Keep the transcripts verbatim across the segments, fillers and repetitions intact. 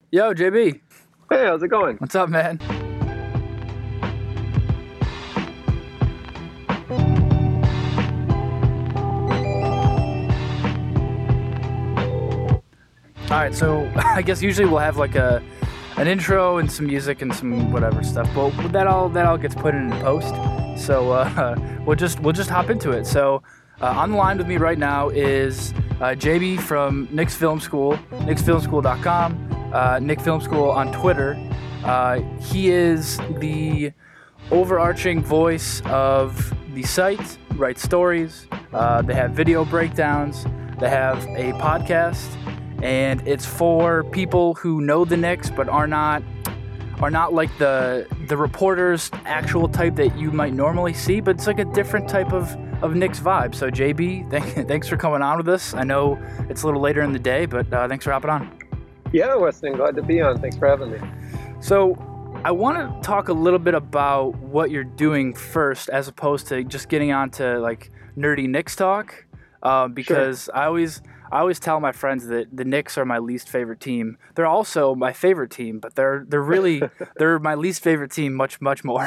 Yo, J B. Hey, how's it going? What's up, man? All right, so I guess usually we'll have like a an intro and some music and some whatever stuff, but that all that all gets put in post. So uh, we'll just we'll just hop into it. So uh, on the line with me right now is uh, J B from Knicks Film School, knicks film school dot com, uh, Knick Film School on Twitter. Uh, he is the overarching voice of the site, writes stories. Uh, they have video breakdowns. They have a podcast. And it's for people who know the Knicks but are not are not like the the reporters actual type that you might normally see, but it's like a different type of, of Knicks vibe. So J B, thank, thanks for coming on with us. I know it's a little later in the day, but uh, thanks for hopping on. Yeah, Weston, glad to be on. Thanks for having me. So I want to talk a little bit about what you're doing first, as opposed to just getting on to like nerdy Knicks talk, uh, because sure. I always... I always tell my friends that the Knicks are my least favorite team. They're also my favorite team, but they're they're really they're my least favorite team much much more.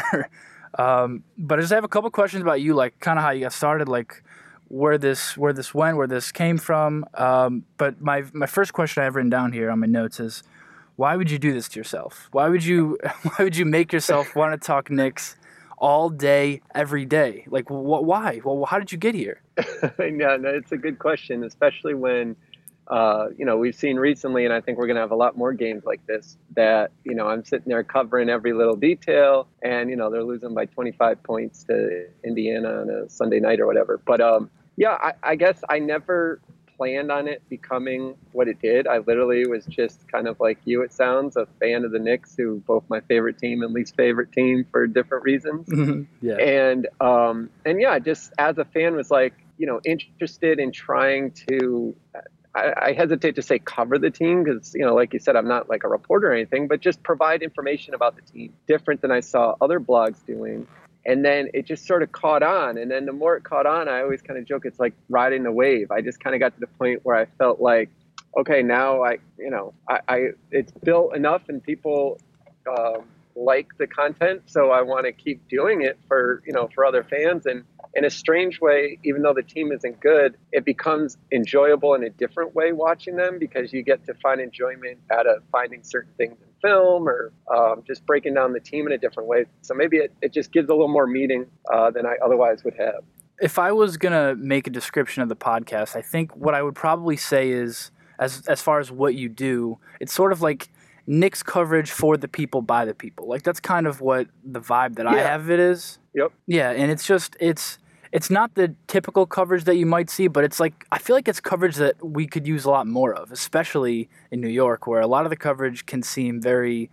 um, but I just have a couple questions about you, like kind of how you got started, like where this where this went, where this came from. Um, but my my first question I have written down here on my notes is, why would you do this to yourself? Why would you why would you make yourself want to talk Knicks all day, every day? Like, wh- why? Well, how did you get here? Yeah, no, it's a good question, especially when, uh, you know, we've seen recently, and I think we're going to have a lot more games like this, that, you know, I'm sitting there covering every little detail, and, you know, they're losing by twenty-five points to Indiana on a Sunday night or whatever. But, um, yeah, I, I guess I never planned on it becoming what it did. I literally was just kind of like you, it sounds, a fan of the Knicks, who both my favorite team and least favorite team for different reasons. yeah. And, um, and yeah, just as a fan was like, you know, interested in trying to, I, I hesitate to say cover the team because, you know, like you said, I'm not like a reporter or anything, but just provide information about the team different than I saw other blogs doing. And then it just sort of caught on. And then the more it caught on, I always kind of joke, it's like riding a wave. I just kind of got to the point where I felt like, okay, now I, you know, I, I it's built enough and people um, like the content. So I want to keep doing it for, you know, for other fans. And in a strange way, even though the team isn't good, it becomes enjoyable in a different way watching them, because you get to find enjoyment out of finding certain things in film or um, just breaking down the team in a different way. So maybe it, it just gives a little more meaning uh, than I otherwise would have. If I was going to make a description of the podcast, I think what I would probably say is, as as far as what you do, it's sort of like Knicks coverage for the people, by the people. Like, that's kind of what the vibe that yeah. I have it is. Yep. Yeah, and it's just, it's it's not the typical coverage that you might see, but it's like, I feel like it's coverage that we could use a lot more of, especially in New York, where a lot of the coverage can seem very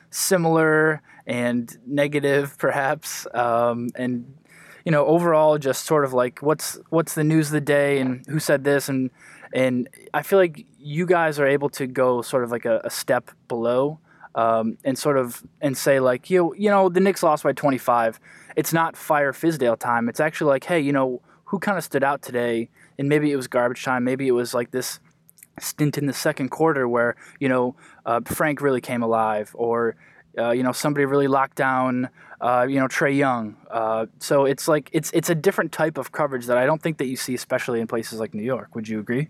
similar and negative, perhaps, um, and, you know, overall just sort of like, what's what's the news of the day and who said this, and and I feel like you guys are able to go sort of like a, a step below, um, and sort of and say like, you you know, the Knicks lost by twenty-five. It's not fire Fizdale time. It's actually like, hey, you know, who kind of stood out today? And maybe it was garbage time. Maybe it was like this stint in the second quarter where, you know, uh, Frank really came alive, or, uh, you know, somebody really locked down, uh, you know, Trae Young. Uh, so it's like, it's it's a different type of coverage that I don't think that you see, especially in places like New York. Would you agree?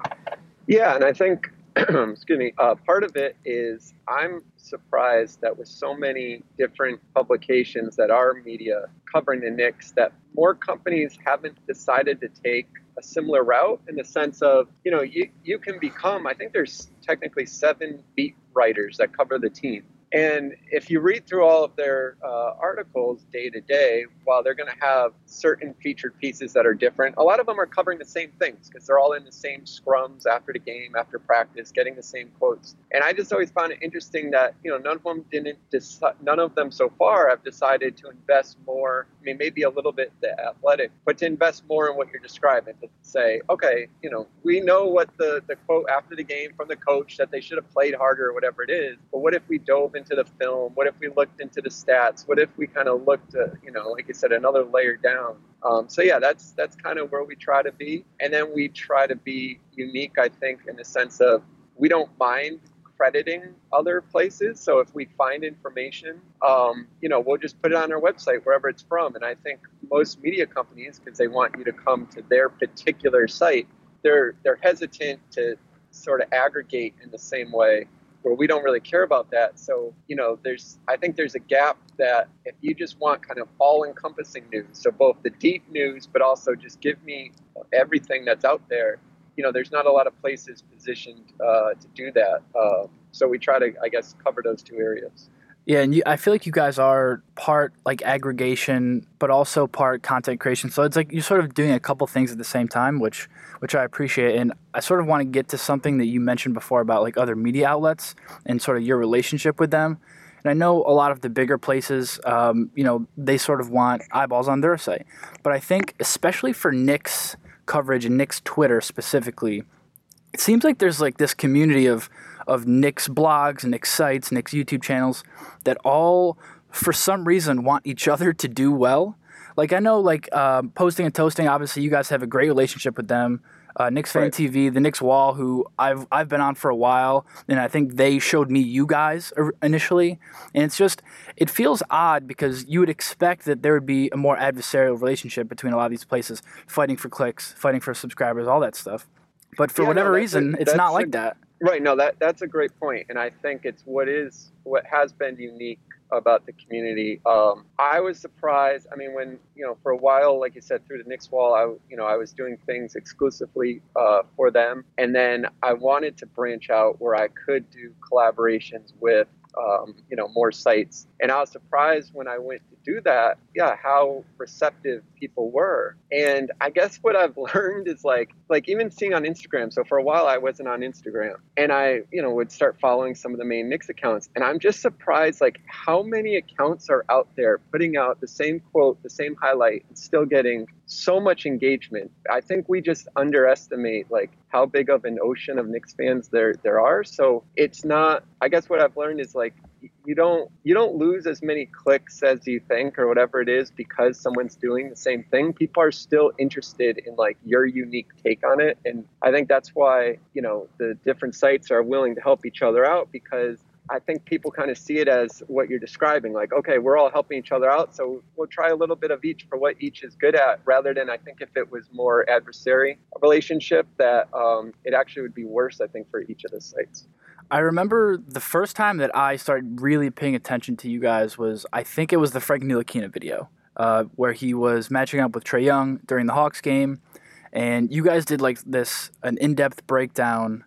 Yeah, and I think, excuse me, uh, part of it is I'm surprised that with so many different publications that are media covering the Knicks, that more companies haven't decided to take a similar route, in the sense of, you know, you, you can become, I think there's technically seven beat writers that cover the team. And if you read through all of their uh, articles day to day, while they're going to have certain featured pieces that are different, a lot of them are covering the same things because they're all in the same scrums after the game, after practice, getting the same quotes. And I just always found it interesting that, you know, none of them didn't, deci- none of them so far have decided to invest more. I mean, maybe a little bit the Athletic, but to invest more in what you're describing, to say, okay, you know, we know what the, the quote after the game from the coach, that they should have played harder or whatever it is, but what if we dove into the film? What if we looked into the stats? What if we kind of looked at, you know, like you said, another layer down? Um, so yeah, that's that's kind of where we try to be. And then we try to be unique, I think, in the sense of we don't mind crediting other places. So if we find information, um, you know, we'll just put it on our website wherever it's from. And I think most media companies, because they want you to come to their particular site, they're they're hesitant to sort of aggregate in the same way, where we don't really care about that. So, you know, there's, I think there's a gap that if you just want kind of all-encompassing news, so both the deep news, but also just give me everything that's out there, you know, there's not a lot of places positioned uh, to do that. Uh, so we try to, I guess, cover those two areas. Yeah, and you, I feel like you guys are part like aggregation, but also part content creation. So it's like you're sort of doing a couple things at the same time, which which I appreciate. And I sort of want to get to something that you mentioned before about like other media outlets and sort of your relationship with them. And I know a lot of the bigger places, um, you know, they sort of want eyeballs on their site. But I think especially for Knicks coverage and Knicks Twitter specifically, it seems like there's like this community of of Knicks blogs, Knicks sites, Knicks YouTube channels that all, for some reason, want each other to do well. Like I know, like um, Posting and Toasting, obviously you guys have a great relationship with them. Uh, Knicks Fan Right. T V, the Knicks Wall, who I've I've been on for a while, and I think they showed me you guys initially. And it's just, it feels odd because you would expect that there would be a more adversarial relationship between a lot of these places, fighting for clicks, fighting for subscribers, all that stuff. But for Yeah, no, whatever that's reason, a- it's not that's like a- that. Right. No, that that's a great point, and I think it's what is what has been unique about the community. Um, I was surprised. I mean, when you know, for a while, like you said, through the Knicks Wall, I you know I was doing things exclusively uh, for them, and then I wanted to branch out where I could do collaborations with um, you know more sites. And I was surprised when I went to do that, yeah, how receptive people were. And I guess what I've learned is like, like even seeing on Instagram. So for a while I wasn't on Instagram, and I, you know, would start following some of the main Knicks accounts. And I'm just surprised, like how many accounts are out there putting out the same quote, the same highlight, and still getting so much engagement. I think we just underestimate like how big of an ocean of Knicks fans there there are. So it's not, I guess what I've learned is like, you don't you don't lose as many clicks as you think or whatever it is because someone's doing the same thing. People are still interested in like your unique take on it, and I think that's why, you know, the different sites are willing to help each other out, because I think people kind of see it as what you're describing, like, okay, we're all helping each other out, so we'll try a little bit of each for what each is good at, rather than, I think if it was more adversary relationship, that um, it actually would be worse, I think, for each of the sites. I remember the first time that I started really paying attention to you guys was, I think it was the Frank Ntilikina video, uh, where he was matching up with Trae Young during the Hawks game, and you guys did like this, an in-depth breakdown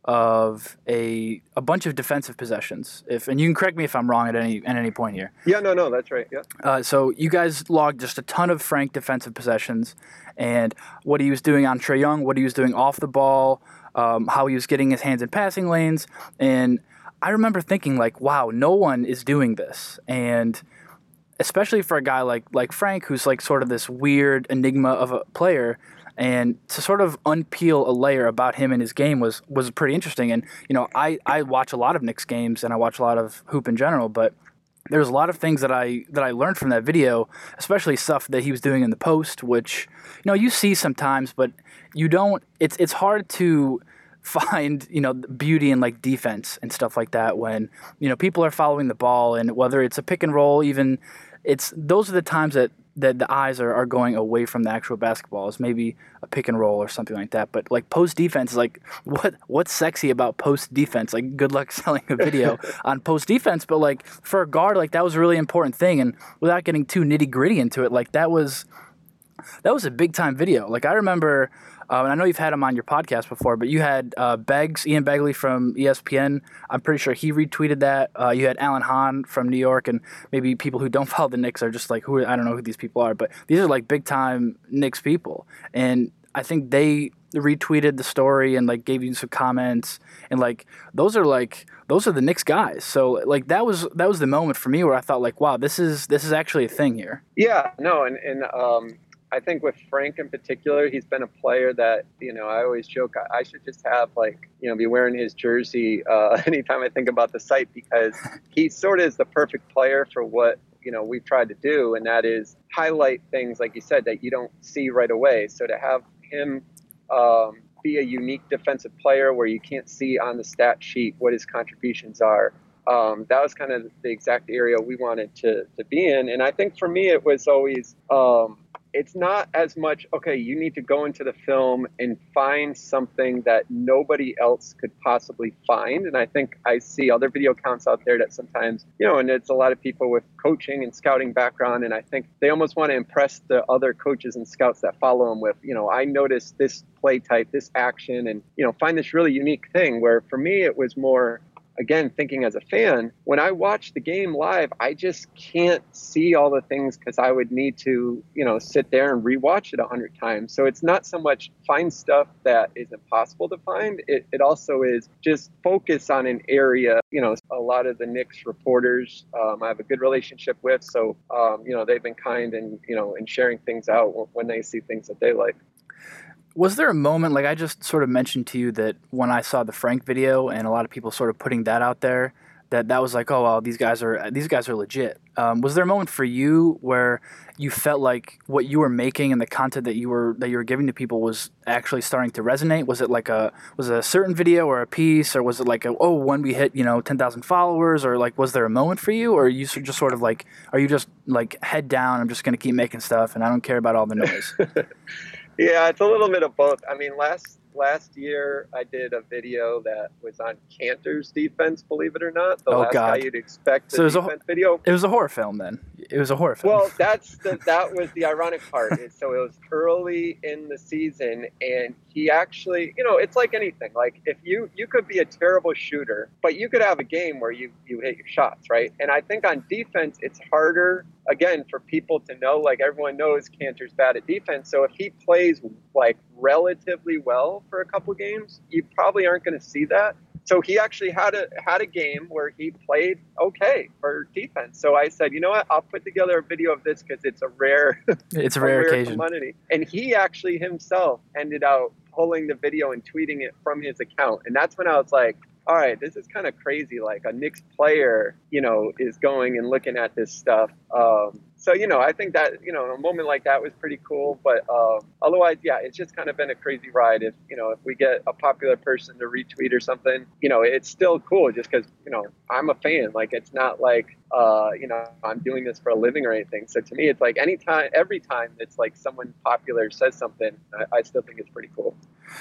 of a a bunch of defensive possessions. If and you can correct me if I'm wrong at any at any point here. Yeah, no, no, that's right. Yeah. Uh, so you guys logged just a ton of Frank defensive possessions, and what he was doing on Trae Young, what he was doing off the ball, um, how he was getting his hands in passing lanes, and I remember thinking like, wow, no one is doing this, and especially for a guy like like Frank, who's like sort of this weird enigma of a player. And to sort of unpeel a layer about him and his game was was pretty interesting. And, you know, I, I watch a lot of Knicks games and I watch a lot of hoop in general, but there's a lot of things that I that I learned from that video, especially stuff that he was doing in the post, which, you know, you see sometimes, but you don't, it's it's hard to find, you know, beauty in like defense and stuff like that when, you know, people are following the ball, and whether it's a pick and roll, even it's, those are the times that that the eyes are, are going away from the actual basketball, is maybe a pick and roll or something like that. But like post defense, like what what's sexy about post defense? Like good luck selling a video on post defense, but like for a guard, like that was a really important thing. And without getting too nitty gritty into it, like that was that was a big time video. Like I remember, uh, and I know you've had him on your podcast before, but you had uh, Beggs, Ian Begley from E S P N. I'm pretty sure he retweeted that. Uh, you had Alan Hahn from New York, and maybe people who don't follow the Knicks are just like, who I don't know who these people are, but these are like big time Knicks people. And I think they retweeted the story and like gave you some comments, and like those are like those are the Knicks guys. So like that was that was the moment for me where I thought like, wow, this is this is actually a thing here. Yeah, no, and and um, I think with Frank in particular, he's been a player that, you know, I always joke I, I should just have like, you know, be wearing his jersey uh, anytime I think about the site, because he sort of is the perfect player for what, you know, we've tried to do, and that is highlight things like you said that you don't see right away. So to have him, um, be a unique defensive player where you can't see on the stat sheet what his contributions are. Um, that was kind of the exact area we wanted to, to be in. And I think for me, it was always, um, it's not as much, okay, you need to go into the film and find something that nobody else could possibly find. And I think I see other video accounts out there that sometimes, you know, and it's a lot of people with coaching and scouting background. And I think they almost want to impress the other coaches and scouts that follow them with, you know, I noticed this play type, this action, and, you know, find this really unique thing, where for me, it was more, again, thinking as a fan, when I watch the game live, I just can't see all the things because I would need to, you know, sit there and rewatch it a hundred times. So it's not so much find stuff that is impossible to find. It, it also is just focus on an area. You know, a lot of the Knicks reporters um, I have a good relationship with. So, um, you know, they've been kind and, you know, and sharing things out when they see things that they like. Was there a moment, like I just sort of mentioned to you that when I saw the Frank video and a lot of people sort of putting that out there, that that was like, oh, well, these guys are these guys are legit. Um, was there a moment for you where you felt like what you were making and the content that you were that you were giving to people was actually starting to resonate? Was it like a was it a certain video or a piece, or was it like a, oh, when we hit, you know, ten thousand followers, or like was there a moment for you, or are you just sort of like, are you just like head down, I'm just going to keep making stuff and I don't care about all the noise? Yeah, it's a little bit of both. I mean, last last year I did a video that was on Cantor's defense, believe it or not. The oh, last God. guy you'd expect the so it was defense a, video. It was a horror film then. It was a horror film. Well, that's the, that was the ironic part. Is so it was early in the season, and he actually, you know, it's like anything. Like if you you could be a terrible shooter, but you could have a game where you you hit your shots, right? And I think on defense, it's harder, again, for people to know. Like everyone knows Cantor's bad at defense. So if he plays like relatively well for a couple games, you probably aren't going to see that. So he actually had a had a game where he played okay for defense. So I said, you know what, I'll put together a video of this because it's a rare, it's a rare, a rare occasion. Commodity. And he actually himself ended out pulling the video and tweeting it from his account. And that's when I was like, all right, this is kind of crazy. Like a Knicks player, you know, is going and looking at this stuff. Um, so, you know, I think that, you know, a moment like that was pretty cool. But um, otherwise, yeah, it's just kind of been a crazy ride. If, you know, if we get a popular person to retweet or something, you know, it's still cool just because, you know, I'm a fan. Like, it's not like, uh, you know, I'm doing this for a living or anything. So to me, it's like anytime, every time it's like someone popular says something, I, I still think it's pretty cool.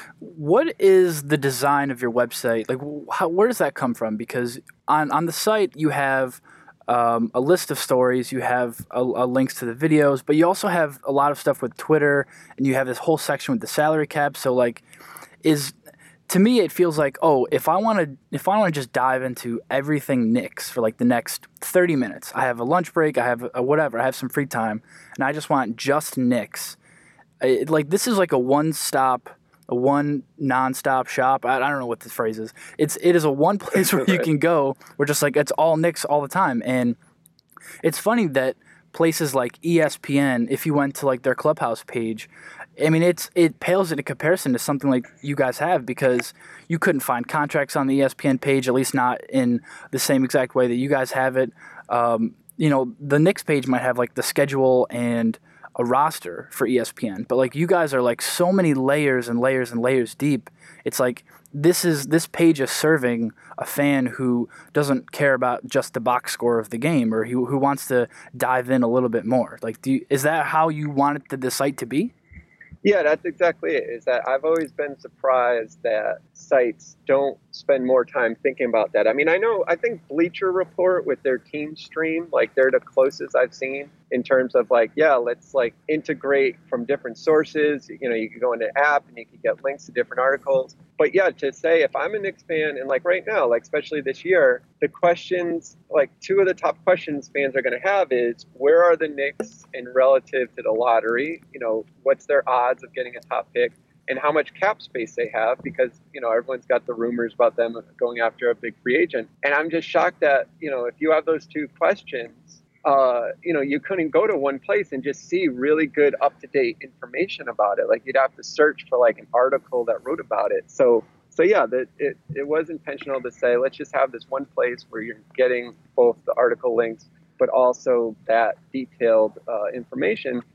What is the design of your website? Like, how, where does that come from? Because on, on the site, you have um, a list of stories, you have a, a links to the videos, but you also have a lot of stuff with Twitter, and you have this whole section with the salary cap. So, like, is to me, it feels like, oh, if I want to, if I want to just dive into everything Knicks for like the next thirty minutes, I have a lunch break, I have a whatever, I have some free time, and I just want just Knicks. It, like, this is like a one-stop. A one nonstop shop. I, I don't know what this phrase is. It's it is a one place where you can go. Where just like it's all Knicks all the time, and it's funny that places like E S P N, if you went to like their clubhouse page, I mean it's it pales in comparison to something like you guys have, because you couldn't find contracts on the E S P N page, at least not in the same exact way that you guys have it. Um, you know, the Knicks page might have like the schedule and a roster for E S P N, but like you guys are like so many layers and layers and layers deep. It's like this is this page is serving a fan who doesn't care about just the box score of the game, or who who wants to dive in a little bit more. Like, do you, is that how you wanted the, the site to be? Yeah, that's exactly it. Is that I've always been surprised that sites don't spend more time thinking about that. I mean, I know, I think Bleacher Report with their team stream, like they're the closest I've seen in terms of like, yeah, let's like integrate from different sources. You know, you could go into the app and you could get links to different articles. But yeah, to say if I'm a Knicks fan and like right now, like especially this year, the questions, like two of the top questions fans are going to have is where are the Knicks in relative to the lottery? You know, what's their odds of getting a top pick? And how much cap space they have, because, you know, everyone's got the rumors about them going after a big free agent. And I'm just shocked that, you know, if you have those two questions, uh, you know, you couldn't go to one place and just see really good up-to-date information about it. Like you'd have to search for like an article that wrote about it. So, so yeah, that it, it was intentional to say, let's just have this one place where you're getting both the article links, but also that detailed uh, information.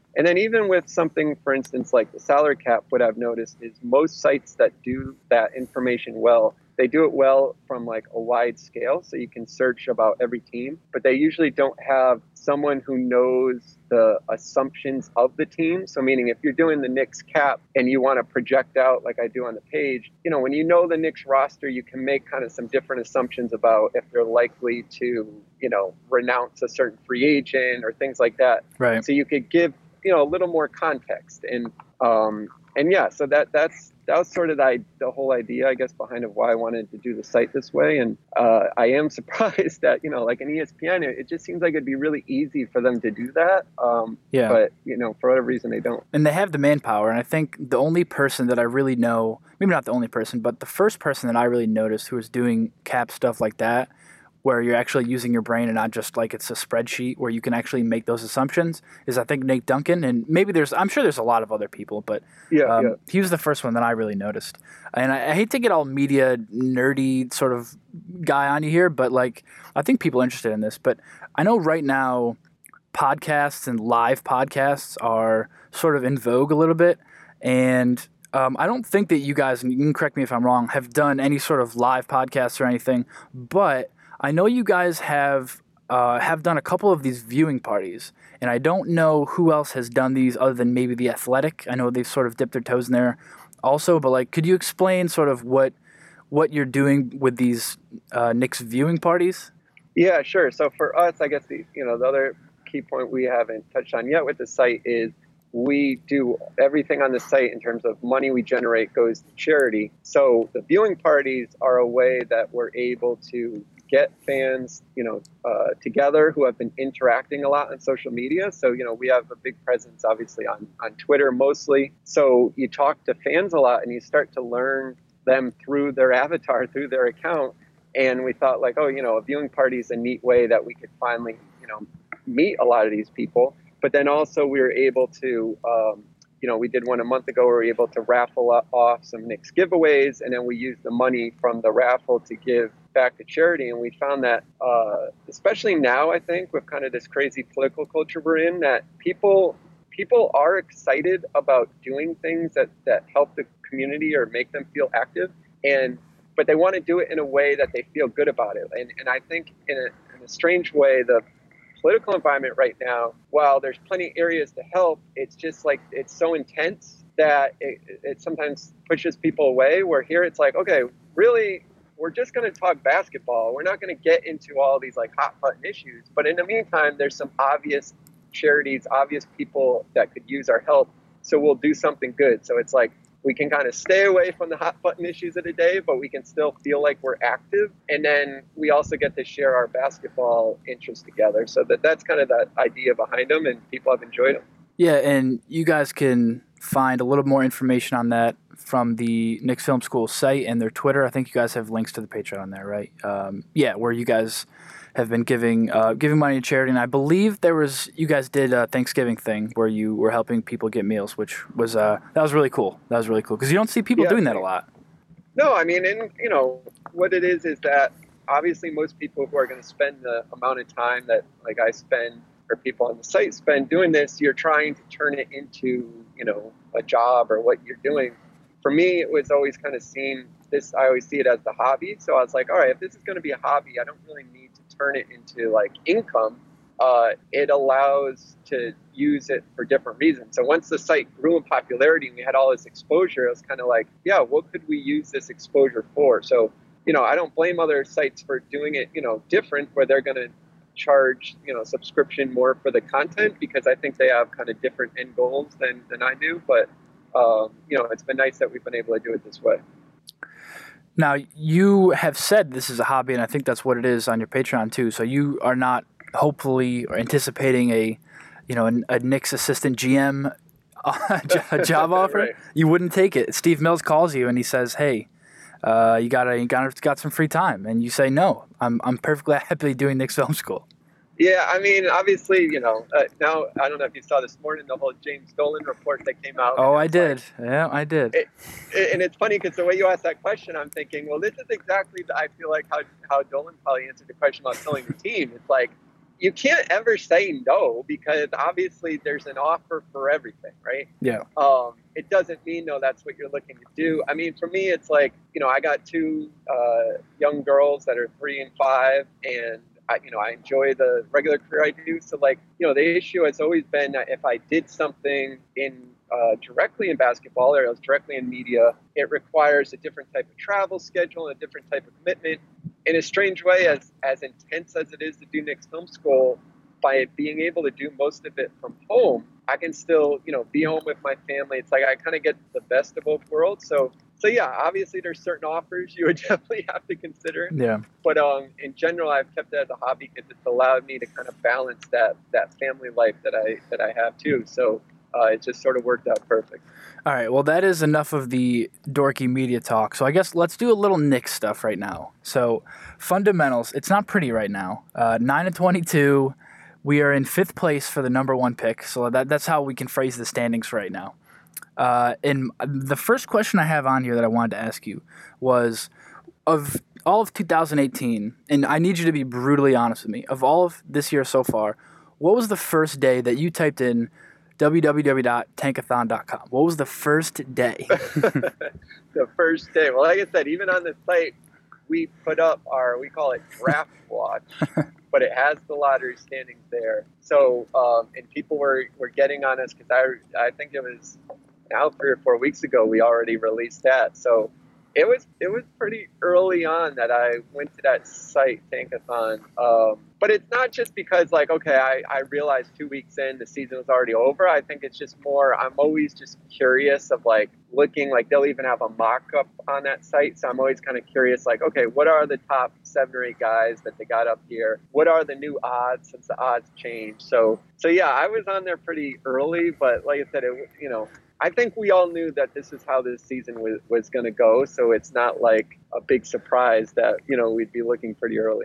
And then even with something, for instance, like the salary cap, what I've noticed is most sites that do that information well, they do it well from like a wide scale. So you can search about every team, but they usually don't have someone who knows the assumptions of the team. So meaning if you're doing the Knicks cap and you want to project out like I do on the page, you know, when you know the Knicks roster, you can make kind of some different assumptions about if they're likely to, you know, renounce a certain free agent or things like that. Right. So you could give, you know, a little more context. And, um, and yeah, so that, that's, that was sort of the, the whole idea, I guess, behind of why I wanted to do the site this way. And uh, I am surprised that, you know, like an E S P N, it, it just seems like it'd be really easy for them to do that. Um, yeah. But, you know, for whatever reason, they don't. And they have the manpower. And I think the only person that I really know, maybe not the only person, but the first person that I really noticed who was doing cap stuff like that, where you're actually using your brain and not just like it's a spreadsheet where you can actually make those assumptions, is I think Nate Duncan. And maybe there's, I'm sure there's a lot of other people, but yeah, um, yeah. he was the first one that I really noticed. And I, I hate to get all media nerdy sort of guy on you here, but like, I think people are interested in this. But I know right now podcasts and live podcasts are sort of in vogue a little bit. And um, I don't think that you guys, and you can correct me if I'm wrong, have done any sort of live podcasts or anything, but I know you guys have uh, have done a couple of these viewing parties, and I don't know who else has done these other than maybe The Athletic. I know they've sort of dipped their toes in there also, but like, could you explain sort of what what you're doing with these uh, Knicks viewing parties? Yeah, sure. So for us, I guess the you know the other key point we haven't touched on yet with the site is we do everything on the site in terms of money we generate goes to charity. So the viewing parties are a way that we're able to get fans, you know, uh, together who have been interacting a lot on social media. So, you know, we have a big presence, obviously, on, on Twitter mostly. So you talk to fans a lot and you start to learn them through their avatar, through their account. And we thought like, oh, you know, a viewing party is a neat way that we could finally, you know, meet a lot of these people. But then also we were able to, um, you know, we did one a month ago where we were able to raffle off some Knicks giveaways. And then we used the money from the raffle to give back to charity. And we found that, uh, especially now, I think, with kind of this crazy political culture we're in, that people people are excited about doing things that, that help the community or make them feel active. And but they want to do it in a way that they feel good about it. And, and I think in a, in a strange way, the political environment right now, while there's plenty of areas to help, it's just like it's so intense that it, it sometimes pushes people away. Where here it's like, okay, really, we're just going to talk basketball. We're not going to get into all these like hot button issues. But in the meantime, there's some obvious charities, obvious people that could use our help. So we'll do something good. So it's like we can kind of stay away from the hot button issues of the day, but we can still feel like we're active. And then we also get to share our basketball interests together. So that that's kind of the idea behind them, and people have enjoyed them. Yeah, and you guys can find a little more information on that from the Knicks Film School site and their Twitter. I think you guys have links to the Patreon there, right? Um, yeah, where you guys have been giving uh, giving money to charity. And I believe there was, you guys did a Thanksgiving thing where you were helping people get meals, which was, uh, that was really cool. That was really cool. Because you don't see people yeah, doing that a lot. No, I mean, and you know, what it is is that obviously most people who are going to spend the amount of time that like I spend or people on the site spend doing this, you're trying to turn it into, you know, a job or what you're doing. For me, it was always kind of seen this, I always see it as the hobby. So I was like, all right, if this is going to be a hobby, I don't really need to turn it into like income. Uh, it allows to use it for different reasons. So once the site grew in popularity and we had all this exposure, it was kind of like, yeah, what could we use this exposure for? So, you know, I don't blame other sites for doing it, you know, different, where they're going to charge, you know, subscription more for the content, because I think they have kind of different end goals than, than I do. But, um, you know, it's been nice that we've been able to do it this way. Now, you have said this is a hobby, and I think that's what it is on your Patreon too. So you are not hopefully or anticipating a, you know, a, a Knicks assistant G M job offer. Right. You wouldn't take it. Steve Mills calls you and he says, "Hey, uh, you got you got got some free time," and you say, "No, I'm I'm perfectly happy doing Knicks Film School." Yeah, I mean, obviously, you know, uh, now I don't know if you saw this morning the whole James Dolan report that came out. Oh, I did. Like, yeah, I did. It, it, and it's funny because the way you asked that question, I'm thinking, well, this is exactly, the, I feel like how how Dolan probably answered the question about selling the team. It's like, you can't ever say no because obviously there's an offer for everything, right? Yeah. Um, it doesn't mean, no, that's what you're looking to do. I mean, for me, it's like, you know, I got two uh, young girls that are three and five, and I, you know, I enjoy the regular career I do. So, like, you know, the issue has always been that if I did something in uh, directly in basketball or else directly in media, it requires a different type of travel schedule and a different type of commitment. In a strange way, as as intense as it is to do Knicks Film School, by being able to do most of it from home, I can still, you know, be home with my family. It's like I kind of get the best of both worlds. So, so yeah, obviously there's certain offers you would definitely have to consider. Yeah. But um, in general, I've kept it as a hobby because it's allowed me to kind of balance that that family life that I that I have too. So uh, it just sort of worked out perfect. All right, well, that is enough of the dorky media talk. So I guess let's do a little Knicks stuff right now. So fundamentals, it's not pretty right now. Uh, nine and twenty-two, we are in fifth place for the number one pick. So that that's how we can phrase the standings right now. Uh, and the first question I have on here that I wanted to ask you was, of all of two thousand eighteen, and I need you to be brutally honest with me, of all of this year so far, what was the first day that you typed in w w w dot tankathon dot com? What was the first day? The first day. Well, like I said, even on the site, we put up our, we call it Draft Watch, but it has the lottery standings there. So, um, and people were, were getting on us because I, I think it was now three or four weeks ago, we already released that. So it was, it was pretty early on that I went to that site, Tankathon. Um, But it's not just because, like, okay, I, I realized two weeks in the season was already over. I think it's just more, I'm always just curious of, like, looking, like, they'll even have a mock-up on that site. So I'm always kind of curious, like, okay, what are the top seven or eight guys that they got up here? What are the new odds since the odds changed? So, so yeah, I was on there pretty early. But like I said, it, you know, I think we all knew that this is how this season was, was going to go. So it's not like a big surprise that, you know, we'd be looking pretty early.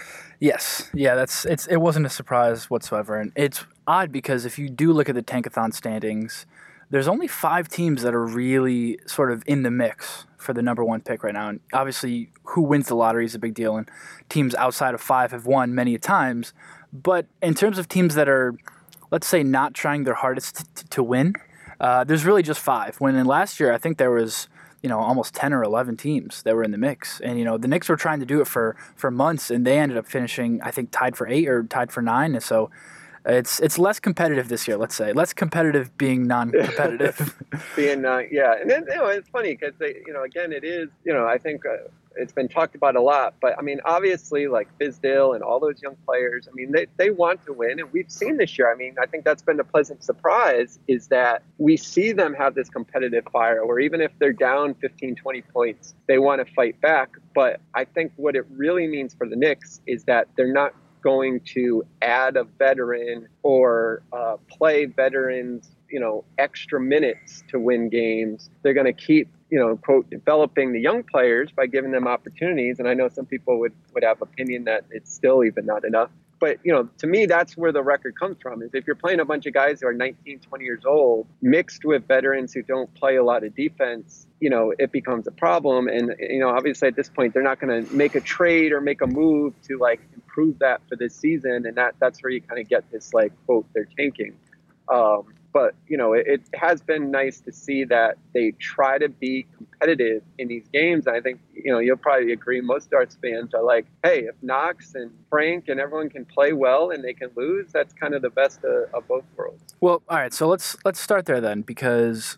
Yes, yeah, that's it's. It wasn't a surprise whatsoever, and it's odd because if you do look at the Tankathon standings, there's only five teams that are really sort of in the mix for the number one pick right now. And obviously, who wins the lottery is a big deal, and teams outside of five have won many times. But in terms of teams that are, let's say, not trying their hardest t- to win, uh, there's really just five. When in last year, I think there was, you know, almost ten or eleven teams that were in the mix. And, you know, the Knicks were trying to do it for, for months, and they ended up finishing, I think, tied for eight or tied for nine. And so it's it's less competitive this year, let's say. Less competitive being non-competitive. being, uh, yeah. And then, you know, it's funny because, you know, again, it is, you know, I think uh, it's been talked about a lot. But, I mean, obviously, like Fizdale and all those young players, I mean, they, they want to win. And we've seen this year, I mean, I think that's been a pleasant surprise is that we see them have this competitive fire where even if they're down fifteen, twenty points, they want to fight back. But I think what it really means for the Knicks is that they're not going to add a veteran or uh, play veterans, you know, extra minutes to win games. They're going to keep, you know, quote, developing the young players by giving them opportunities. And I know some people would, would have opinion that it's still even not enough. But, you know, to me, that's where the record comes from, is if you're playing a bunch of guys who are nineteen, twenty years old, mixed with veterans who don't play a lot of defense, you know, it becomes a problem. And, you know, obviously at this point, they're not going to make a trade or make a move to, like, improve that for this season. And that that's where you kind of get this, like, quote, they're tanking. Um, but, you know, it, it has been nice to see that they try to be competitive in these games. And I think, you know, you'll probably agree, most Darts fans are like, hey, if Knox and Frank and everyone can play well and they can lose, that's kind of the best of, of both worlds. Well, all right, so let's let's start there then, because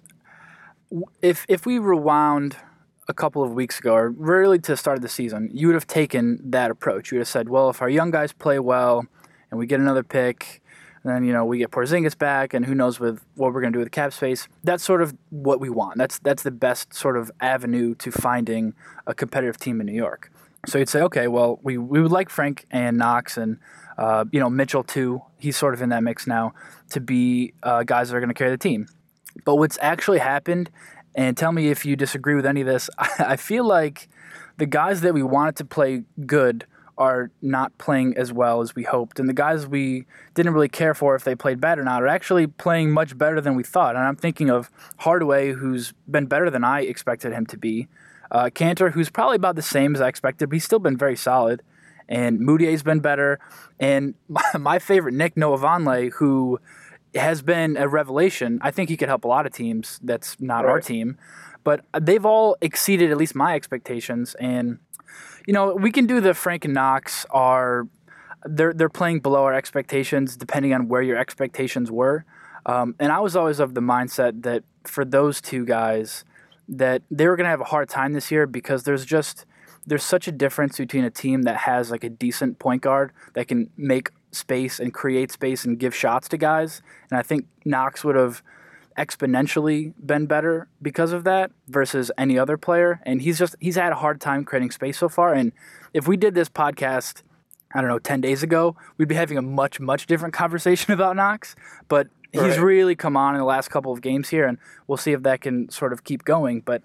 if if we rewound a couple of weeks ago, or really to the start of the season, you would have taken that approach. You would have said, well, if our young guys play well and we get another pick, and then, you know, we get Porzingis back, and who knows with what we're going to do with the cap space. That's sort of what we want. That's that's the best sort of avenue to finding a competitive team in New York. So you'd say, okay, well, we, we would like Frank and Knox and, uh, you know, Mitchell too. He's sort of in that mix now to be uh, guys that are going to carry the team. But what's actually happened, and tell me if you disagree with any of this, I feel like the guys that we wanted to play good are not playing as well as we hoped. And the guys we didn't really care for if they played bad or not are actually playing much better than we thought. And I'm thinking of Hardaway, who's been better than I expected him to be. Uh, Cantor, who's probably about the same as I expected, but he's still been very solid. and Moutier's been better. And my, my favorite, Nick Noah Vonleh, who has been a revelation. I think he could help a lot of teams. That's not right. Our team. But they've all exceeded at least my expectations. And, you know, we can do the Frank and Knox are they're they're playing below our expectations depending on where your expectations were. Um, and I was always of the mindset that for those two guys that they were going to have a hard time this year because there's just there's such a difference between a team that has like a decent point guard that can make space and create space and give shots to guys. And I think Knox would have exponentially been better because of that versus any other player. And he's just he's had a hard time creating space so far. And if we did this podcast, I don't know, ten days ago, we'd be having a much, much different conversation about Knox. But he's right. really come on in the last couple of games here, and we'll see if that can sort of keep going. But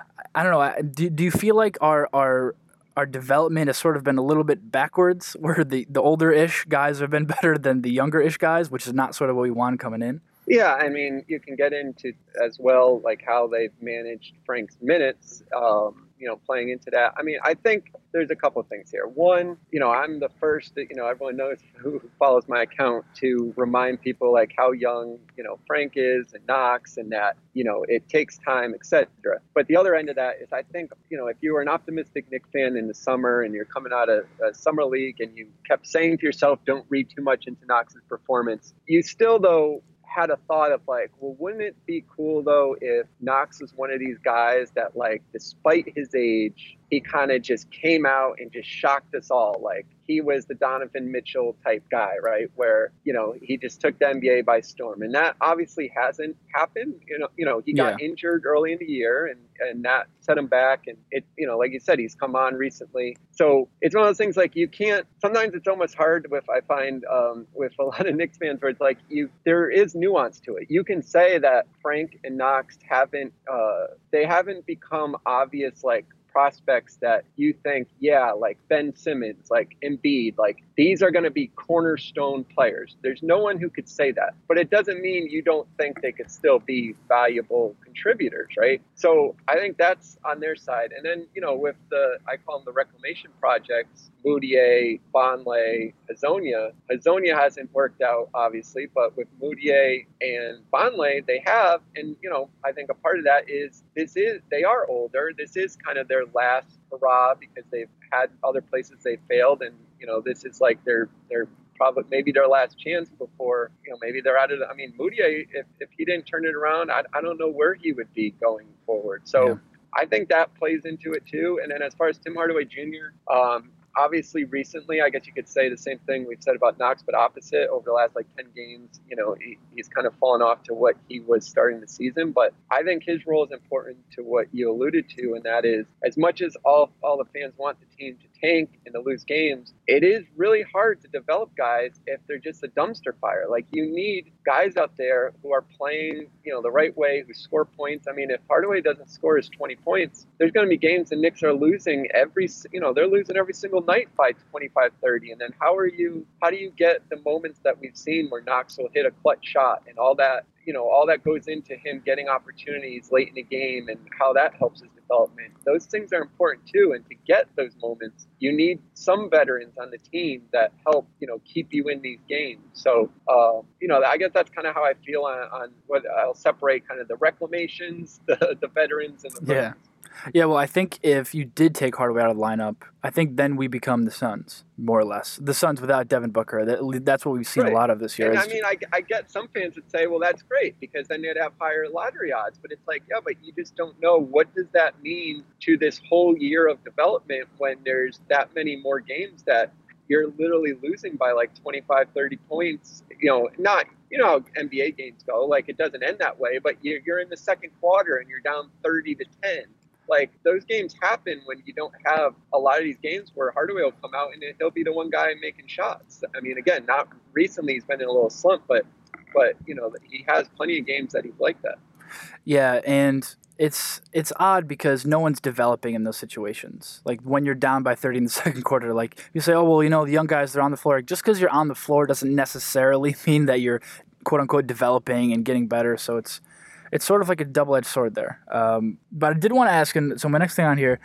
I don't know. Do, do you feel like our our our development has sort of been a little bit backwards, where the, the older-ish guys have been better than the younger-ish guys, which is not sort of what we wanted coming in? Yeah, I mean, you can get into as well, like how they've managed Frank's minutes, um, you know, playing into that. I mean, I think there's a couple of things here. One, you know, I'm the first that, you know, everyone knows who follows my account to remind people like how young, you know, Frank is and Knox and that, you know, it takes time, et cetera. But the other end of that is I think, you know, if you were an optimistic Knicks fan in the summer and you're coming out of a summer league and you kept saying to yourself, don't read too much into Knox's performance, you still, though, had a thought of like, well, wouldn't it be cool though if Knox was one of these guys that like, despite his age, he kind of just came out and just shocked us all. Like he was the Donovan Mitchell type guy, right? Where, you know, he just took the N B A by storm. And that obviously hasn't happened. You know, you know, he got yeah. injured early in the year and, and that set him back. And it, you know, like you said, he's come on recently. So it's one of those things like you can't, sometimes it's almost hard with, I find um, with a lot of Knicks fans where it's like you, there is nuance to it. You can say that Frank and Knox haven't, uh, they haven't become obvious, like, prospects that you think, yeah, like Ben Simmons, like Embiid, like these are going to be cornerstone players. There's no one who could say that, but it doesn't mean you don't think they could still be valuable contributors, right? So I think that's on their side. And then, you know, with the, I call them the reclamation projects, Moutier, Vonleh, Hezonja. Hezonja hasn't worked out, obviously, but with Moutier and Vonleh, they have. And, you know, I think a part of that is this is, they are older. This is kind of their last hurrah because they've had other places they failed. And, you know, this is like their, their probably maybe their last chance before, you know, maybe they're out of the, I mean, Moutier, if, if he didn't turn it around, I, I don't know where he would be going forward. So yeah. I think that plays into it too. And then as far as Tim Hardaway Junior, um, obviously, recently, I guess you could say the same thing we've said about Knox, but opposite. Over the last like ten games, you know, he, he's kind of fallen off to what he was starting the season. But I think his role is important to what you alluded to, and that is as much as all all the fans want the team to tank and to lose games, it is really hard to develop guys if they're just a dumpster fire. Like you need guys out there who are playing, you know, the right way, who score points. I mean, if Hardaway doesn't score his twenty points, there's going to be games the Knicks are losing every, you know, they're losing every single night by twenty-five, thirty. And then how are you, how do you get the moments that we've seen where Knox will hit a clutch shot and all that, you know, all that goes into him getting opportunities late in the game and how that helps his development. Those things are important too. And to get those moments, you need some veterans on the team that help, you know, keep you in these games. So, uh, you know, I guess that's kind of how I feel on, on what I'll separate kind of the reclamations, the, the veterans and the yeah. Yeah, well, I think if you did take Hardaway out of the lineup, I think then we become the Suns, more or less. The Suns without Devin Booker. That, that's what we've seen right. a lot of this year. And I mean, I, I get some fans that say, well, that's great because then they'd have higher lottery odds. But it's like, yeah, but you just don't know. What does that mean to this whole year of development when there's that many more games that you're literally losing by like twenty-five, thirty points? You know, not, you know how N B A games go. Like, it doesn't end that way. But you're, you're in the second quarter and you're down thirty to ten. Like, those games happen when you don't have a lot of these games where Hardaway will come out and he'll be the one guy making shots. I mean, again, not recently he's been in a little slump, but, but you know, he has plenty of games that he's like that. Yeah, and it's it's odd because no one's developing in those situations. Like, when you're down by thirty in the second quarter, like, you say, oh, well, you know, the young guys, they're on the floor. Just because you're on the floor doesn't necessarily mean that you're, quote-unquote, developing and getting better. So it's... It's sort of like a double-edged sword there. Um, but I did want to ask, and so my next thing on here,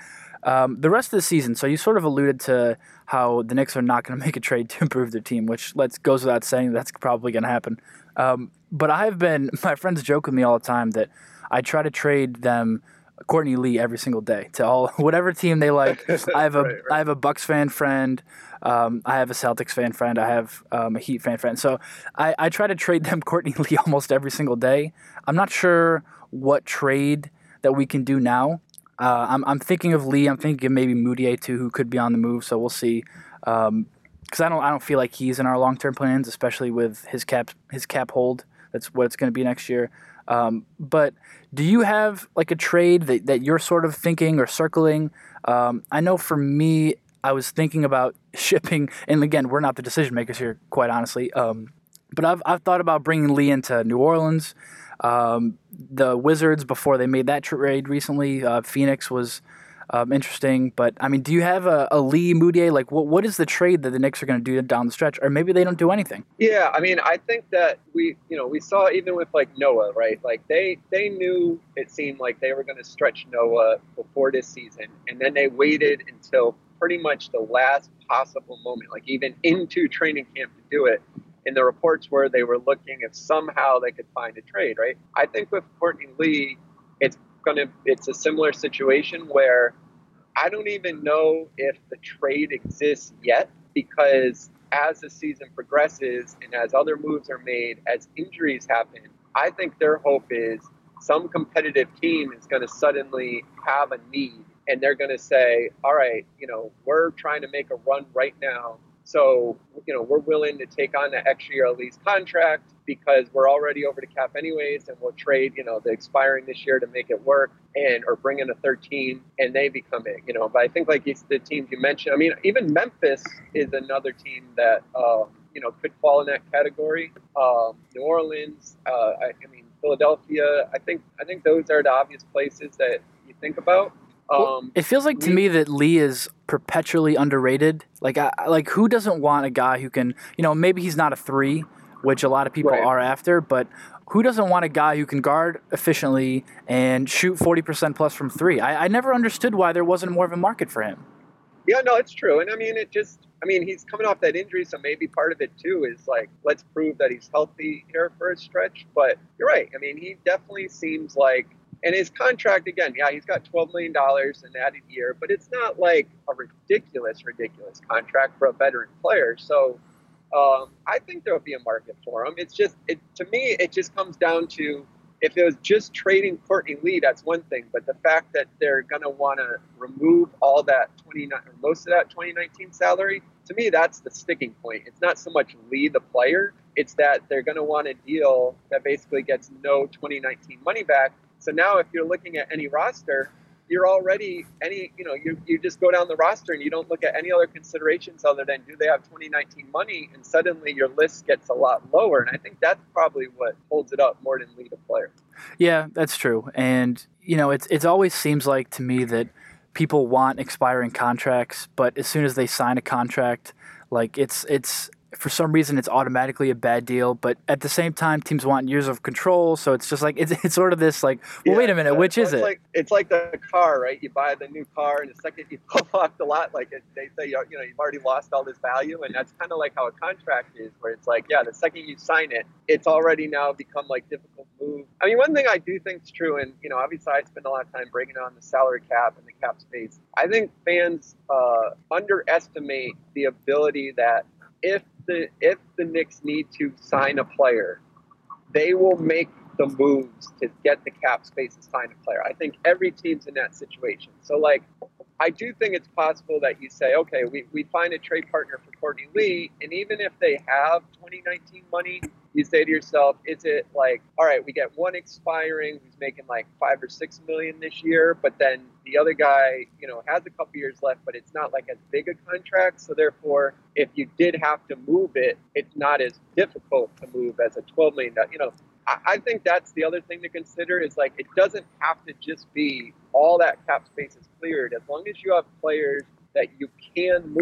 Um, the rest of the season, so you sort of alluded to how the Knicks are not going to make a trade to improve their team, which let's goes without saying that's probably going to happen. Um, but I've been, my friends joke with me all the time that I try to trade them Courtney Lee every single day to all whatever team they like. I have a right, right. I have a Bucks fan friend, um, I have a Celtics fan friend, I have um, a Heat fan friend. So I, I try to trade them Courtney Lee almost every single day. I'm not sure what trade that we can do now. Uh, I'm I'm thinking of Lee. I'm thinking of maybe Moutier too, who could be on the move. So we'll see. Because um, I don't I don't feel like he's in our long term plans, especially with his cap his cap hold. That's what it's going to be next year. Um, but do you have like a trade that, that you're sort of thinking or circling? Um, I know for me, I was thinking about shipping, and again, we're not the decision makers here, quite honestly. Um, but I've I've thought about bringing Lee into New Orleans. Um, the Wizards, before they made that trade recently, uh, Phoenix was um, interesting. But, I mean, do you have a, a Lee, Moutier? Like, what what is the trade that the Knicks are going to do down the stretch? Or maybe they don't do anything. Yeah, I mean, I think that we, you know, we saw even with, like, Noah, right? Like, they, they knew it seemed like they were going to stretch Noah before this season. And then they waited until pretty much the last possible moment, like even into training camp to do it. And the reports were they were looking if somehow they could find a trade, right? I think with Courtney Lee, it's gonna it's a similar situation where I don't even know if the trade exists yet, because as the season progresses and as other moves are made, as injuries happen, I think their hope is some competitive team is going to suddenly have a need and they're going to say, all right, you know, we're trying to make a run right now. So, you know, we're willing to take on the extra year lease contract because we're already over the cap anyways, and we'll trade, you know, the expiring this year to make it work, and or bring in a third team, and they become it, you know. But I think like it's the teams you mentioned, I mean, even Memphis is another team that, um, you know, could fall in that category. Um, New Orleans, uh, I, I mean, Philadelphia. I think I think those are the obvious places that you think about. Well, Um, it feels like to Lee, me that Lee is perpetually underrated. Like, I, like who doesn't want a guy who can, you know, maybe he's not a three, which a lot of people Right. are after, but who doesn't want a guy who can guard efficiently and shoot forty percent plus from three? I, I never understood why there wasn't more of a market for him. Yeah, no, it's true. And I mean, it just, I mean, he's coming off that injury, so maybe part of it too is like, let's prove that he's healthy here for a stretch. But you're right. I mean, he definitely seems like, and his contract, again, yeah, he's got twelve million dollars an added year, but it's not like a ridiculous, ridiculous contract for a veteran player. So um, I think there will be a market for him. It's just, it, to me, it just comes down to, if it was just trading Courtney Lee, that's one thing. But the fact that they're going to want to remove all that twenty-nine, or most of that twenty nineteen salary, to me, that's the sticking point. It's not so much Lee, the player. It's that they're going to want a deal that basically gets no twenty nineteen money back. So now if you're looking at any roster, you're already any, you know, you, you just go down the roster and you don't look at any other considerations other than do they have twenty nineteen money, and suddenly your list gets a lot lower. And I think that's probably what holds it up more than lead a player. Yeah, that's true. And, you know, it's it's always seems like to me that people want expiring contracts, but as soon as they sign a contract, like it's it's for some reason it's automatically a bad deal. But at the same time, teams want years of control, so it's just like it's it's sort of this like, well, Yeah, wait a minute, yeah. which Well, is it's it? Like, it's like the car, right? You buy the new car, and the second you pull off the lot, like it, they say, you know, you've already lost all this value, and that's kind of like how a contract is, where it's like, yeah, the second you sign it, it's already now become like difficult to move. I mean, one thing I do think is true, and you know, obviously I spend a lot of time breaking down the salary cap and the cap space. I think fans uh, underestimate the ability that if the if the Knicks need to sign a player, they will make the moves to get the cap space to sign a player. I think every team's in that situation. So, like, I do think it's possible that you say, okay, we, we find a trade partner for Courtney Lee, and even if they have twenty nineteen money, you say to yourself, is it like, all right, we get one expiring who's making like five or six million this year, but then the other guy, you know, has a couple years left, but it's not like as big a contract. So therefore, if you did have to move it, it's not as difficult to move as a twelve million dollars, you know. I think that's the other thing to consider is like, it doesn't have to just be all that cap space is cleared. As long as you have players that you can move,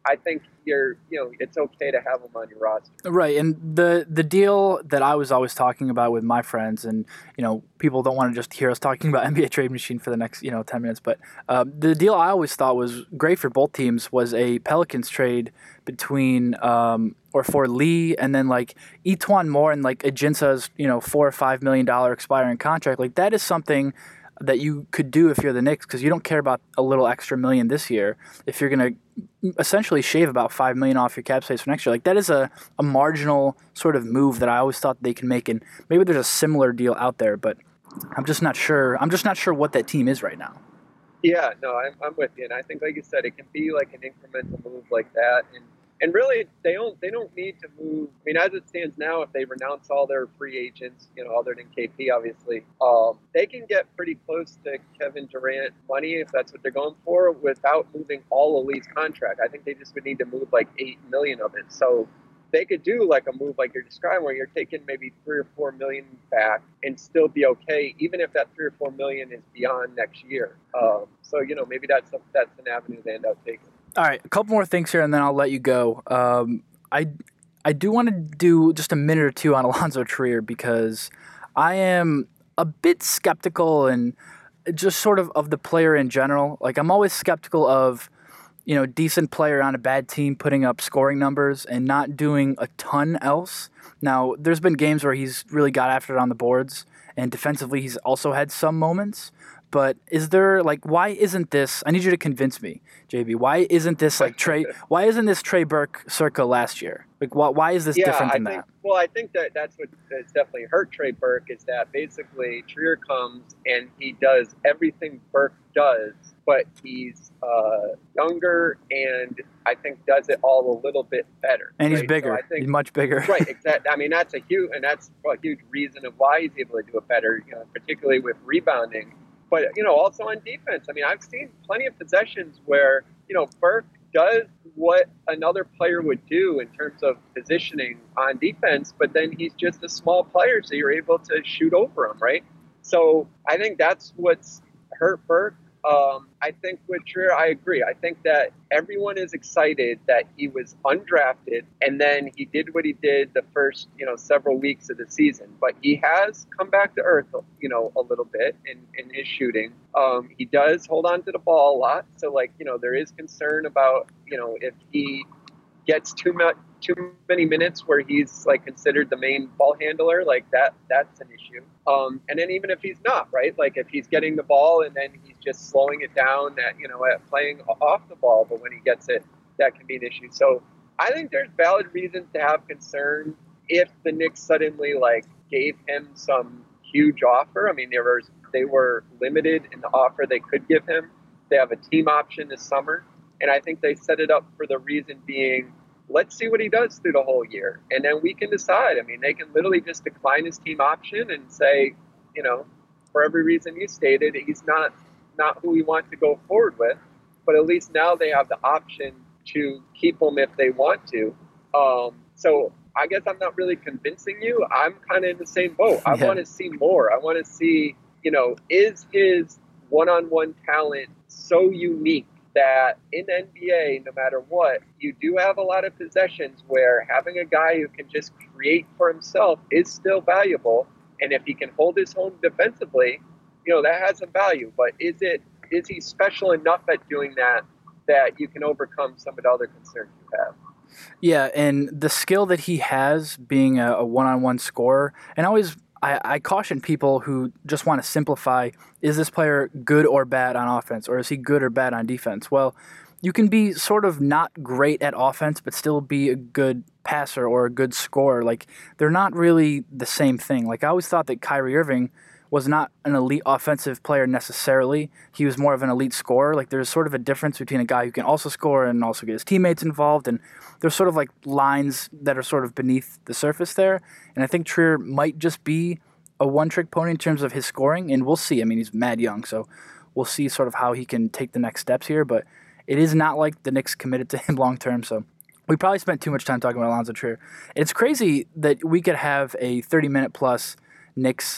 I think you're, you know, it's okay to have him on your roster. Right, and the the deal that I was always talking about with my friends, and you know, people don't want to just hear us talking about N B A Trade Machine for the next, you know, ten minutes, but um, the deal I always thought was great for both teams was a Pelicans trade between um, or for Lee and then like Etuan Moore and like Ajinsa's, you know, four or five million dollar expiring contract. Like that is something that you could do if you're the Knicks, because you don't care about a little extra million this year. If you're going to essentially shave about five million dollars off your cap space for next year, like that is a, a marginal sort of move that I always thought they can make. And maybe there's a similar deal out there, but I'm just not sure. I'm just not sure what that team is right now. Yeah, no, I'm, I'm with you. And I think, like you said, it can be like an incremental move like that. And And really, they don't they don't need to move. I mean, as it stands now, if they renounce all their free agents, you know, other than K P, obviously, um, they can get pretty close to Kevin Durant money if that's what they're going for without moving all of Lee's contract. I think they just would need to move like eight million of it. So they could do like a move like you're describing, where you're taking maybe three or four million back and still be okay, even if that three or four million is beyond next year. Um, so you know, maybe that's a, that's an avenue they end up taking. All right, a couple more things here, and then I'll let you go. Um, I I do want to do just a minute or two on Alonzo Trier, because I am a bit skeptical and just sort of of the player in general. Like, I'm always skeptical of, you know, decent player on a bad team putting up scoring numbers and not doing a ton else. Now, there's been games where he's really got after it on the boards, and defensively he's also had some moments. But is there, like, why isn't this, I need you to convince me, J B, why isn't this like Trey, why isn't this Trey Burke circa last year? Like, why, why is this yeah, different than I think, that? Well, I think that that's what has definitely hurt Trey Burke, is that basically Trier comes and he does everything Burke does, but he's uh, younger and I think does it all a little bit better. And right? he's bigger. So I think, he's much bigger. Right, exactly. I mean, that's a huge, and that's a huge reason of why he's able to do it better, you know, particularly with rebounding. But, you know, also on defense. I mean, I've seen plenty of possessions where, you know, Burke does what another player would do in terms of positioning on defense, but then he's just a small player, so you're able to shoot over him, right? So I think that's what's hurt Burke. Um, I think with Trier, I agree. I think that everyone is excited that he was undrafted and then he did what he did the first, you know, several weeks of the season. But he has come back to earth, you know, a little bit in, in his shooting. Um, he does hold on to the ball a lot. So, like, you know, there is concern about, you know, if he gets too much, too many minutes where he's like considered the main ball handler, like that, that's an issue. Um, and then even if he's not, right, like if he's getting the ball and then he's just slowing it down at, you know, at playing off the ball, but when he gets it, that can be an issue. So I think there's valid reasons to have concern if the Knicks suddenly like gave him some huge offer. I mean, there was, they were limited in the offer they could give him. They have a team option this summer. And I think they set it up for the reason being, let's see what he does through the whole year. And then we can decide. I mean, they can literally just decline his team option and say, you know, for every reason you stated, he's not, not who we want to go forward with. But at least now they have the option to keep him if they want to. Um, so I guess I'm not really convincing you. I'm kind of in the same boat. I Yeah. want to see more. I want to see, you know, is his one-on-one talent so unique that in the N B A, no matter what, you do have a lot of possessions where having a guy who can just create for himself is still valuable. And if he can hold his own defensively, you know, that has some value. But is it is he special enough at doing that that you can overcome some of the other concerns you have? Yeah, and the skill that he has being a, a one-on-one scorer, and I always I, I caution people who just want to simplify, is this player good or bad on offense, or is he good or bad on defense? Well, you can be sort of not great at offense, but still be a good passer or a good scorer. Like, they're not really the same thing. Like, I always thought that Kyrie Irving was not an elite offensive player necessarily. He was more of an elite scorer. Like, there's sort of a difference between a guy who can also score and also get his teammates involved. And there's sort of like lines that are sort of beneath the surface there. And I think Trier might just be a one-trick pony in terms of his scoring. And we'll see. I mean, he's mad young, so we'll see sort of how he can take the next steps here. But it is not like the Knicks committed to him long-term. So we probably spent too much time talking about Alonzo Trier. It's crazy that we could have a thirty-minute plus Knicks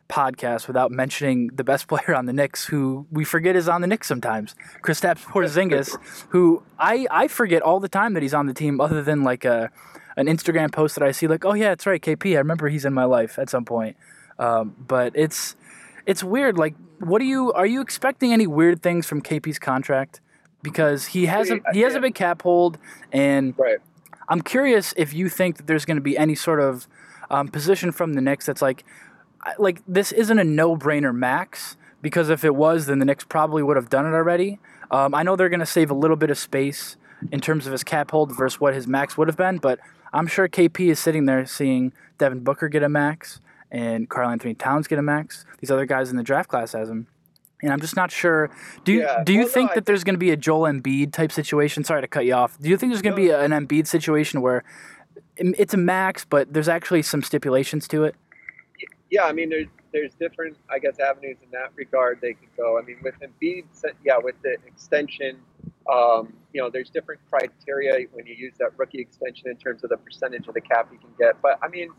podcast without mentioning the best player on the Knicks, who we forget is on the Knicks sometimes, Kristaps Porzingis, who I, I forget all the time that he's on the team, other than like a an Instagram post that I see like, oh yeah, that's right, K P. I remember he's in my life at some point. Um, but it's it's weird. Like, what do you are you expecting any weird things from K P's contract? Because he has a he has a big cap hold, and right. I'm curious if you think that there's going to be any sort of um, position from the Knicks that's like, like this isn't a no-brainer max, because if it was, then the Knicks probably would have done it already. Um, I know they're going to save a little bit of space in terms of his cap hold versus what his max would have been, but I'm sure K P is sitting there seeing Devin Booker get a max and Karl-Anthony Towns get a max. These other guys in the draft class has him. And I'm just not sure. Do you yeah. do you well, think no, that there's going to be a Joel Embiid type situation? Sorry to cut you off. Do you think there's going to no. be an Embiid situation where it's a max, but there's actually some stipulations to it? Yeah, I mean, there's there's different, I guess, avenues in that regard they could go. I mean, with Embiid, yeah, with the extension, um, you know, there's different criteria when you use that rookie extension in terms of the percentage of the cap you can get. But I mean,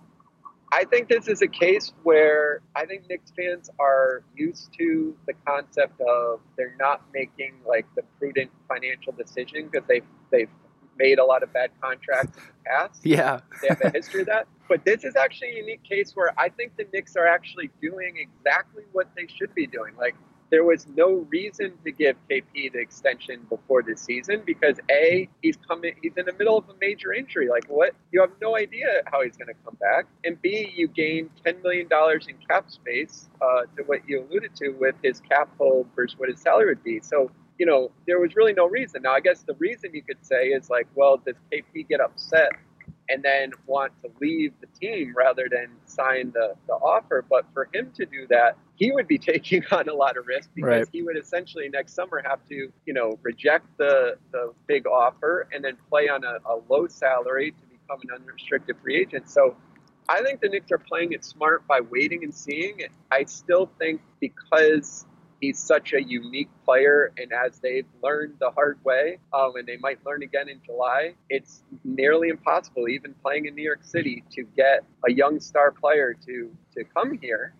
I think this is a case where I think Knicks fans are used to the concept of they're not making like the prudent financial decision because they've they've made a lot of bad contracts in the past. Yeah. They have a history of that. But this is actually a unique case where I think the Knicks are actually doing exactly what they should be doing. Like, there was no reason to give K P the extension before this season because A, he's coming, he's in the middle of a major injury. Like, what? You have no idea how he's going to come back. And B, you gain ten million dollars in cap space uh, to what you alluded to with his cap hold versus what his salary would be. So, you know, there was really no reason. Now, I guess the reason you could say is like, well, does K P get upset and then want to leave the team rather than sign the, the offer? But for him to do that, he would be taking on a lot of risk because right. he would essentially next summer have to, you know, reject the, the big offer and then play on a, a low salary to become an unrestricted free agent. So I think the Knicks are playing it smart by waiting and seeing. I still think because he's such a unique player, and as they've learned the hard way, um, and they might learn again in July, it's nearly impossible, even playing in New York City, to get a young star player to, to come here.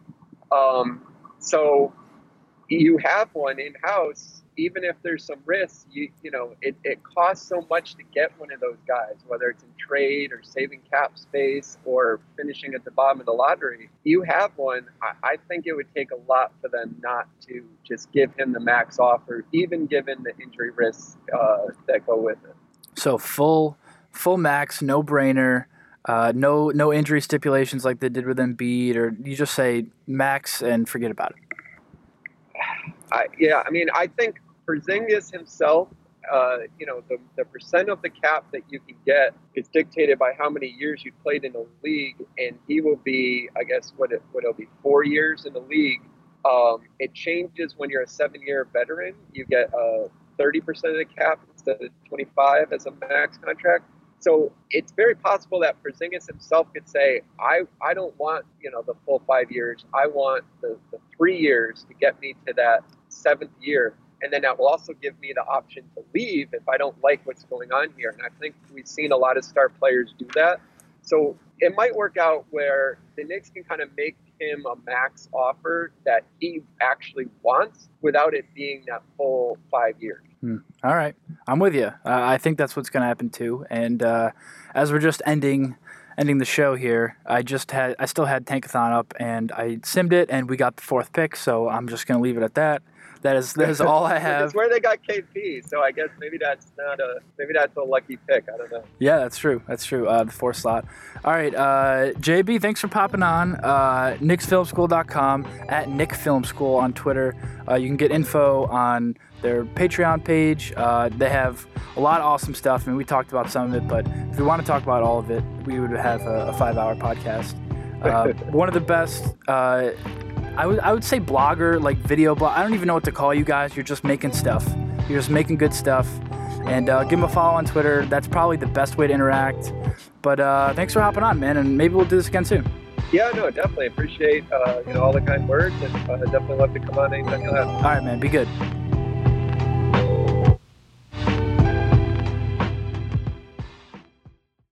Um, so you have one in-house, even if there's some risks, you you know, it, it costs so much to get one of those guys, whether it's in trade or saving cap space or finishing at the bottom of the lottery. You have one. I, I think it would take a lot for them not to just give him the max offer, even given the injury risks uh, that go with it. So full full max, no brainer. Uh, no no injury stipulations like they did with Embiid, or you just say max and forget about it. I, yeah, I mean, I think Porzingis himself, uh, you know, the, the percent of the cap that you can get is dictated by how many years you played in the league, and he will be, I guess, what it what it'll be four years in the league. Um, it changes when you're a seven-year veteran. You get uh, thirty percent of the cap instead of twenty-five as a max contract. So it's very possible that Porzingis himself could say, I, I don't want, you know, the full five years. I want the, the three years to get me to that seventh year. And then that will also give me the option to leave if I don't like what's going on here. And I think we've seen a lot of star players do that. So it might work out where the Knicks can kind of make him a max offer that he actually wants without it being that full five years. Hmm. All right. I'm with you. Uh, I think that's what's going to happen too. And uh, as we're just ending ending the show here, I just had I still had Tankathon up and I simmed it and we got the fourth pick. So I'm just going to leave it at that. That is that is all I have. It's where they got K P, so I guess maybe that's not a maybe that's a lucky pick. I don't know. Yeah, that's true. That's true. Uh, the fourth slot. All right, uh, J B, thanks for popping on. Uh, Knicks Film School dot com, at Nick Film School on Twitter. Uh, you can get info on their Patreon page. Uh, they have a lot of awesome stuff. I mean, we talked about some of it, but if we want to talk about all of it, we would have a, a five-hour podcast. Uh, one of the best. Uh, I would I would say blogger, like video blog. I don't even know what to call you guys. You're just making stuff. You're just making good stuff. And uh, give them a follow on Twitter. That's probably the best way to interact. But uh, thanks for hopping on, man. And maybe we'll do this again soon. Yeah, no, definitely. Appreciate uh, you know all the kind words. And uh, definitely love to come on anytime you have. All right, man. Be good.